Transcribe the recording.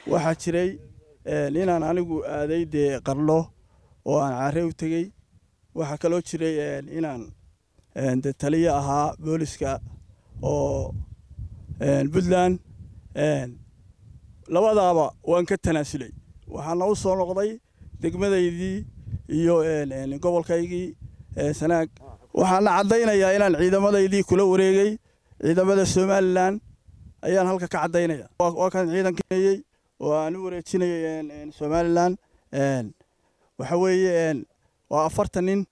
waxaa jiray inaan anigu aaday dee qarlo oo aan caare u tegey waxaa kaloo jiray inaan dee taliye ahaa booliska oo Puntland labadaaba waan ka tanaasulay waxaana u soo noqday degmadaydii iyo gobolkaygii Sanaag waxaana cadaynayaa inaan ciidamadaydii kula wareegay ciidamada Somaliland ayaan halka ka cadaynaya waa kan ciidankeeyay oo aan u wareejinay Somaliland waxa weeye waa 40 nin